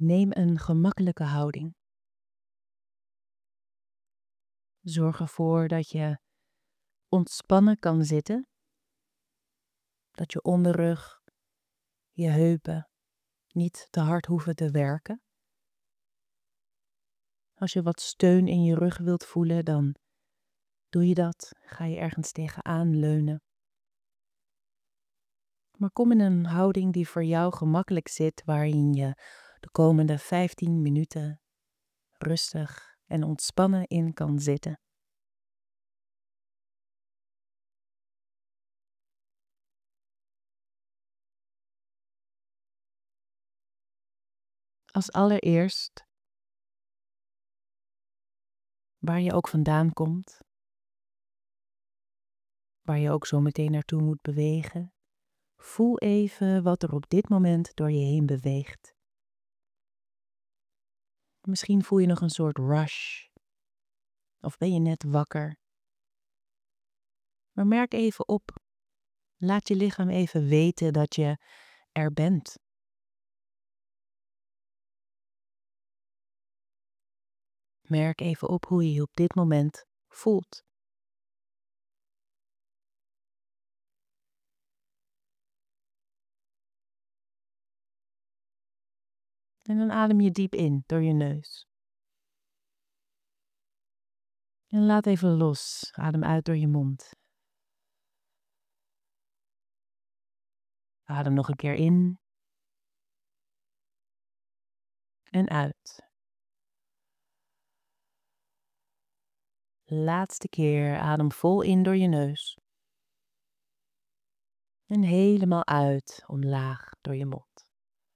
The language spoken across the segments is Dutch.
Neem een gemakkelijke houding. Zorg ervoor dat je ontspannen kan zitten. Dat je onderrug, je heupen niet te hard hoeven te werken. Als je wat steun in je rug wilt voelen, dan doe je dat. Ga je ergens tegenaan leunen. Maar kom in een houding die voor jou gemakkelijk zit, waarin je de komende 15 minuten rustig en ontspannen in kan zitten. Als allereerst, waar je ook vandaan komt, waar je ook zo meteen naartoe moet bewegen, voel even wat er op dit moment door je heen beweegt. Misschien voel je nog een soort rush, of ben je net wakker. Maar merk even op. Laat je lichaam even weten dat je er bent. Merk even op hoe je je op dit moment voelt. En dan adem je diep in door je neus. En laat even los. Adem uit door je mond. Adem nog een keer in. En uit. Laatste keer. Adem vol in door je neus. En helemaal uit, omlaag door je mond.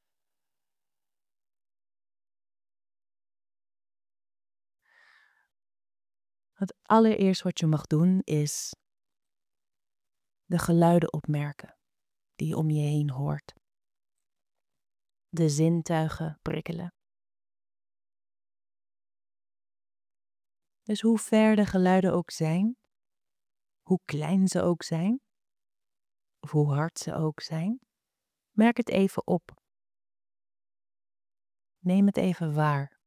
Het allereerst wat je mag doen is de geluiden opmerken die je om je heen hoort. De zintuigen prikkelen. Dus hoe ver de geluiden ook zijn, hoe klein ze ook zijn, of hoe hard ze ook zijn, merk het even op. Neem het even waar.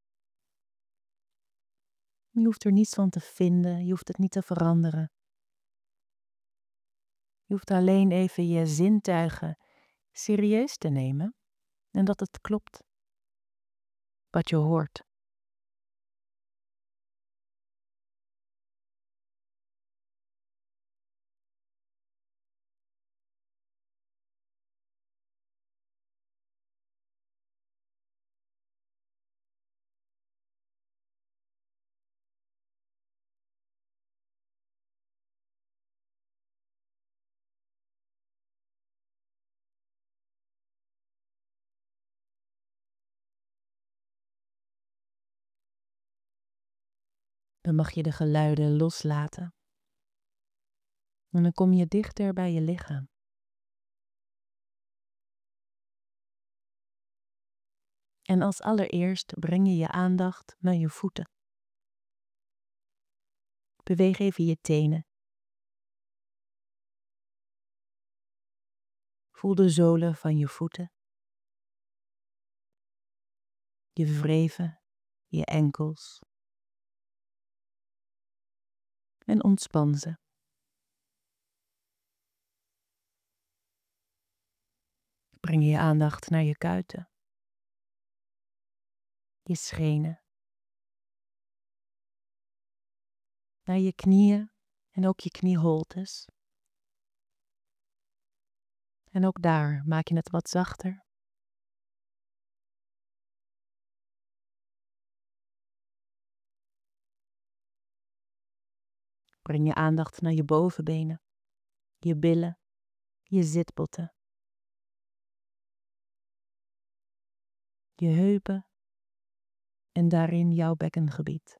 Je hoeft er niets van te vinden, je hoeft het niet te veranderen. Je hoeft alleen even je zintuigen serieus te nemen en dat het klopt wat je hoort. Dan mag je de geluiden loslaten. En dan kom je dichter bij je lichaam. En als allereerst breng je je aandacht naar je voeten. Beweeg even je tenen. Voel de zolen van je voeten. Je wreven, je enkels. En ontspan ze. Breng je aandacht naar je kuiten. Je schenen. Naar je knieën en ook je knieholtes. En ook daar maak je het wat zachter. Breng je aandacht naar je bovenbenen, je billen, je zitbotten, je heupen en daarin jouw bekkengebied.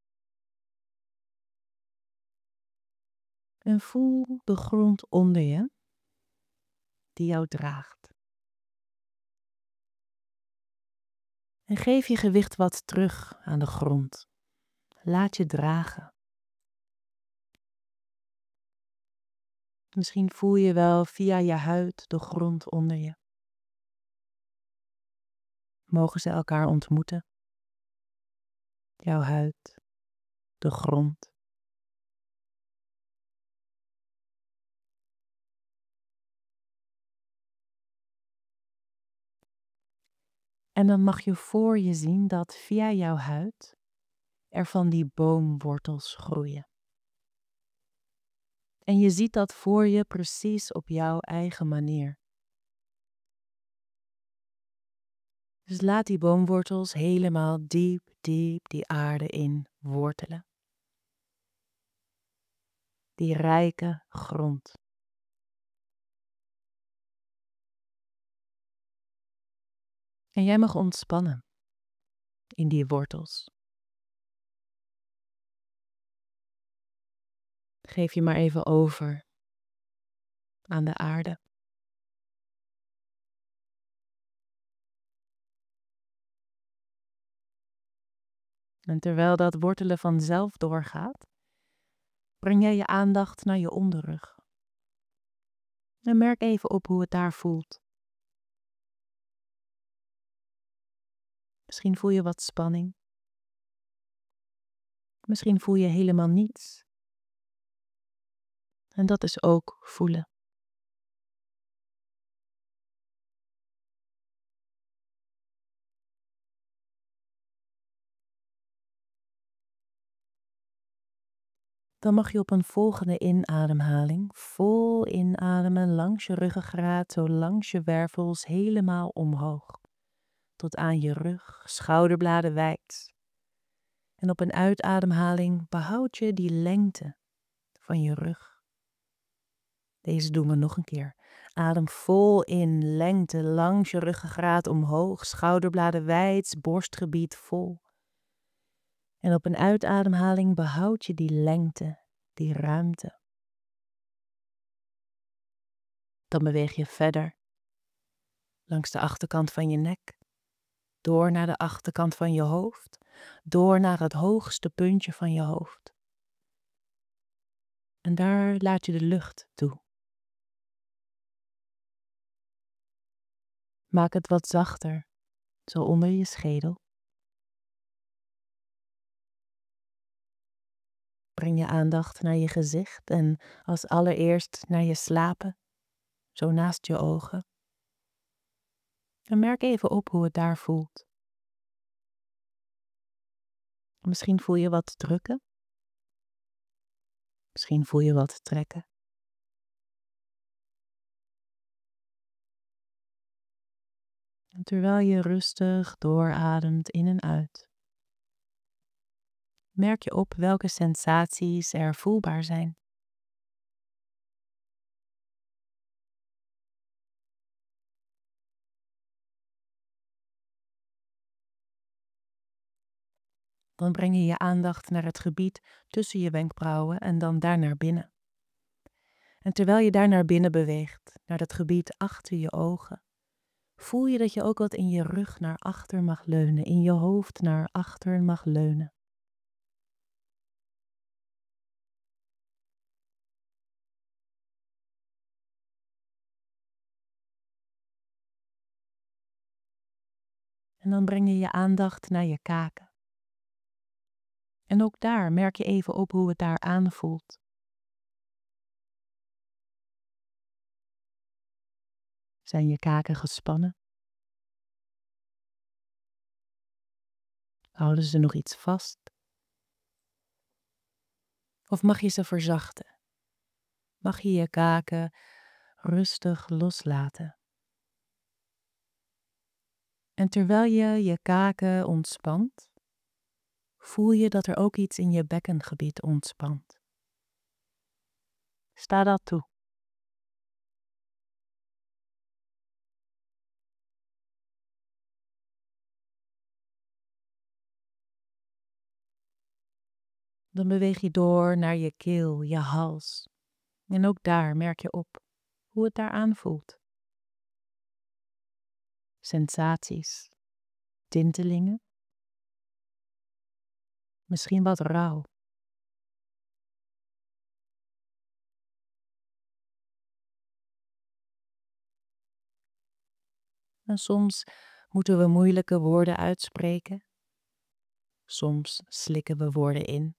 En voel de grond onder je, die jou draagt. En geef je gewicht wat terug aan de grond. Laat je dragen. Misschien voel je wel via je huid de grond onder je. mogen ze elkaar ontmoeten. Jouw huid, de grond. En dan mag je voor je zien dat via jouw huid er van die boomwortels groeien. En je ziet dat voor je precies op jouw eigen manier. Dus laat die boomwortels helemaal diep, diep die aarde in wortelen. Die rijke grond. En jij mag ontspannen in die wortels. Geef je maar even over aan de aarde. En terwijl dat wortelen vanzelf doorgaat, breng jij je aandacht naar je onderrug. En merk even op hoe het daar voelt. Misschien voel je wat spanning. Misschien voel je helemaal niets. En dat is ook voelen. Dan mag je op een volgende inademhaling vol inademen langs je ruggengraat, zo langs je wervels helemaal omhoog. Tot aan je rug, schouderbladen wijd. En op een uitademhaling behoud je die lengte van je rug. Deze doen we nog een keer. Adem vol in, lengte langs je ruggengraat omhoog, schouderbladen wijd, borstgebied vol. En op een uitademhaling behoud je die lengte, die ruimte. Dan beweeg je verder langs de achterkant van je nek, door naar de achterkant van je hoofd, door naar het hoogste puntje van je hoofd. En daar laat je de lucht toe. Maak het wat zachter, zo onder je schedel. Breng je aandacht naar je gezicht en als allereerst naar je slapen, zo naast je ogen. En merk even op hoe het daar voelt. Misschien voel je wat drukken. Misschien voel je wat trekken. En terwijl je rustig doorademt in en uit, merk je op welke sensaties er voelbaar zijn. Dan breng je je aandacht naar het gebied tussen je wenkbrauwen en dan daar naar binnen. En terwijl je daar naar binnen beweegt, naar dat gebied achter je ogen, voel je dat je ook wat in je rug naar achter mag leunen, in je hoofd naar achter mag leunen. En dan breng je je aandacht naar je kaken. En ook daar merk je even op hoe het daar aanvoelt. Zijn je kaken gespannen? Houden ze nog iets vast? Of mag je ze verzachten? Mag je je kaken rustig loslaten? En terwijl je je kaken ontspant, voel je dat er ook iets in je bekkengebied ontspant. Sta dat toe. Dan beweeg je door naar je keel, je hals. En ook daar merk je op hoe het daar aanvoelt. Sensaties, tintelingen, misschien wat rauw. En soms Moeten we moeilijke woorden uitspreken? Soms slikken we woorden in.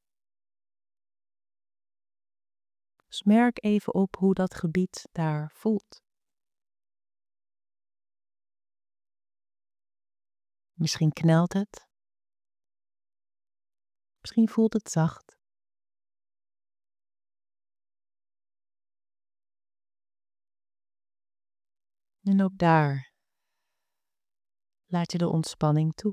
Dus merk even op hoe dat gebied daar voelt. Misschien knelt het. Misschien voelt het zacht. En ook daar laat je de ontspanning toe.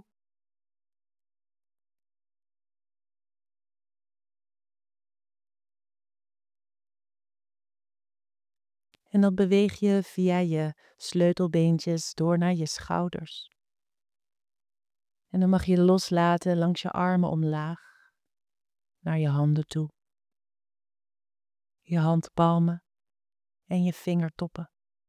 En dan beweeg je via je sleutelbeentjes door naar je schouders. En dan mag je loslaten langs je armen omlaag, naar je handen toe. Je handpalmen en je vingertoppen.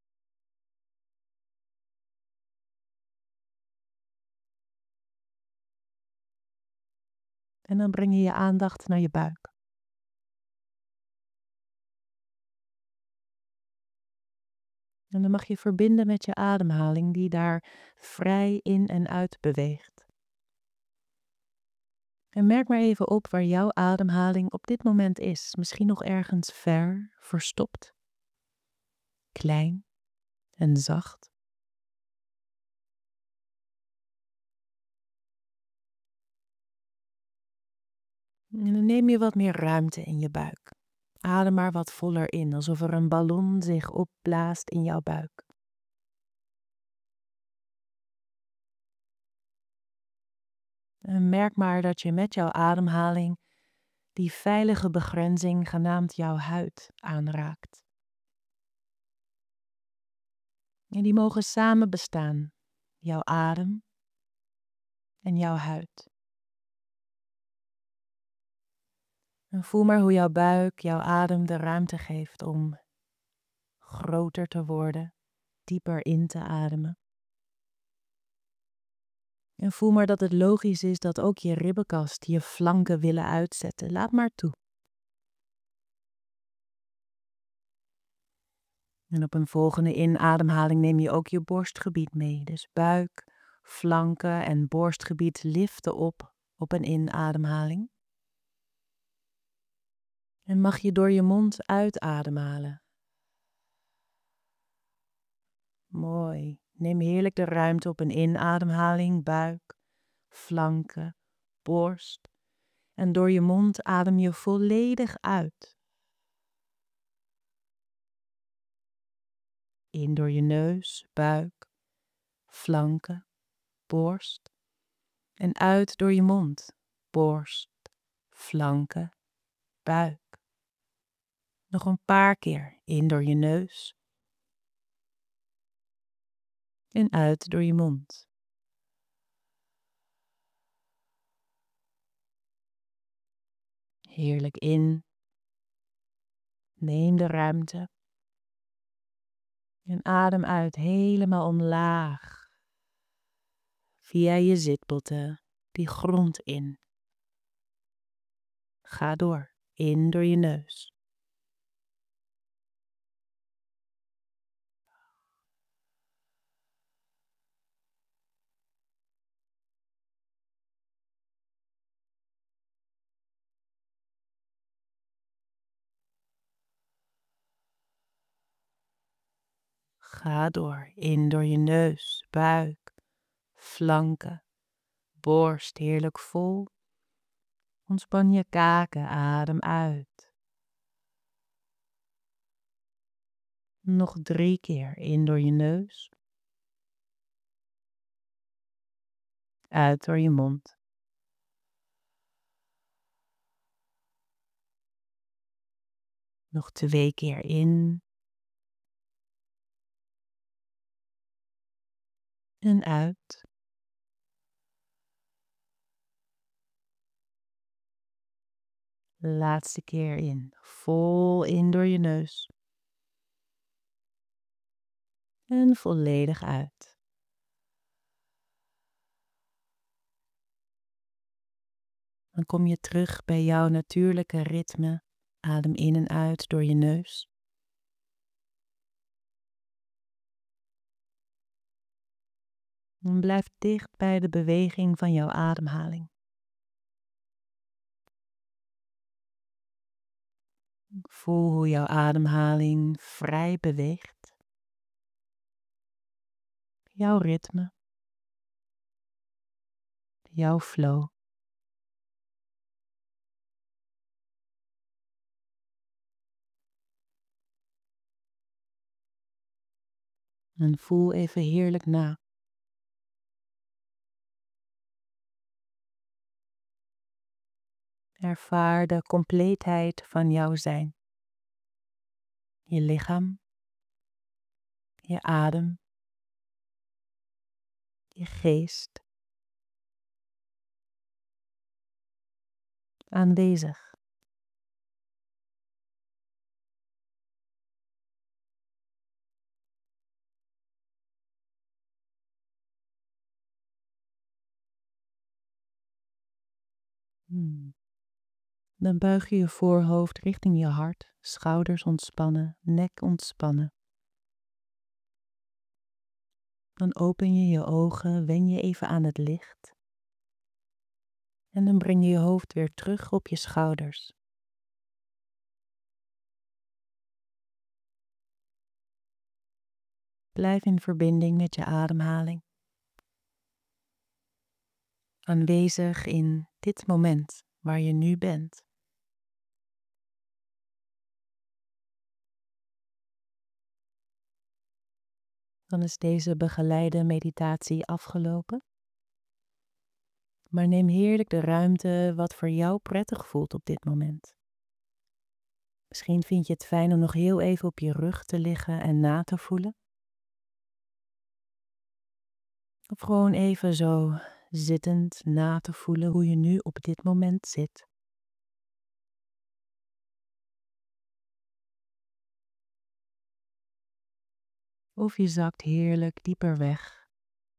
En dan breng je je aandacht naar je buik. En dan mag je verbinden met je ademhaling die daar vrij in en uit beweegt. En merk maar even op waar jouw ademhaling op dit moment is. Misschien nog ergens ver, verstopt, klein en zacht. En dan neem je wat meer ruimte in je buik. Adem maar wat voller in, alsof er een ballon zich opblaast in jouw buik. En merk maar dat je met jouw ademhaling die veilige begrenzing genaamd jouw huid aanraakt. En die mogen samen bestaan, jouw adem en jouw huid. En voel maar hoe jouw buik, jouw adem de ruimte geeft om groter te worden, dieper in te ademen. En voel maar dat het logisch is dat ook je ribbenkast je flanken willen uitzetten. Laat maar toe. En op een volgende inademhaling neem je ook je borstgebied mee. Dus buik, flanken en borstgebied liften op een inademhaling. En mag je door je mond uitademhalen. Mooi. Neem heerlijk de ruimte op een inademhaling, buik, flanken, borst. En door je mond adem je volledig uit. In door je neus, buik, flanken, borst. En uit door je mond, borst, flanken, buik. Nog een paar keer in door je neus. En uit door je mond. Heerlijk in. Neem de ruimte. En adem uit helemaal omlaag. Via je zitbotten, die grond in. Ga door, in door je neus. Ga door, in door je neus, buik, flanken, borst heerlijk vol. Ontspan je kaken, adem uit. Nog 3 keer in door je neus. Uit door je mond. Nog 2 keer in. En uit. Laatste keer in. Vol in door je neus. En volledig uit. Dan kom je terug bij jouw natuurlijke ritme. Adem in en uit door je neus. En blijf dicht bij de beweging van jouw ademhaling. Voel hoe jouw ademhaling vrij beweegt. Jouw ritme, jouw flow. En voel even heerlijk na. Ervaar de compleetheid van jouw zijn. Je lichaam, je adem, je geest. Aanwezig. Dan buig je je voorhoofd richting je hart, schouders ontspannen, nek ontspannen. Dan open je je ogen, wen je even aan het licht. En dan breng je je hoofd weer terug op je schouders. Blijf in verbinding met je ademhaling. Aanwezig in dit moment waar je nu bent. Dan is deze begeleide meditatie afgelopen. Maar neem heerlijk de ruimte wat voor jou prettig voelt op dit moment. Misschien vind je het fijn om nog heel even op je rug te liggen en na te voelen. Of gewoon even zo zittend na te voelen hoe je nu op dit moment zit. Of je zakt heerlijk dieper weg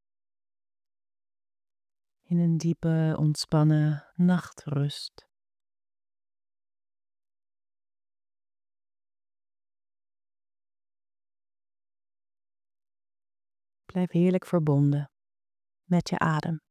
in een diepe, ontspannen nachtrust. Blijf heerlijk verbonden met je adem.